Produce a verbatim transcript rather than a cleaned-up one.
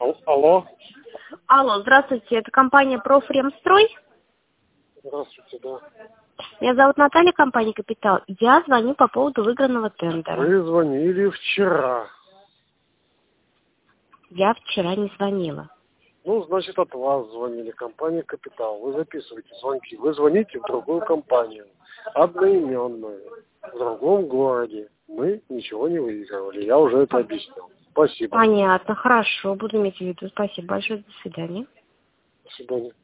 Ал- Алло. Алло, здравствуйте, это компания «Профремстрой». Здравствуйте, да. Меня зовут Наталья, компания «Капитал». Я звоню по поводу выигранного тендера. Вы звонили вчера. Я вчера не звонила. Ну, значит, от вас звонили, компания «Капитал». Вы записываете звонки. Вы звоните в другую компанию, одноименную, в другом городе. Мы ничего не выигрывали. Я уже это объяснил. Спасибо. Понятно, хорошо, буду иметь в виду. Спасибо большое, до свидания. До свидания.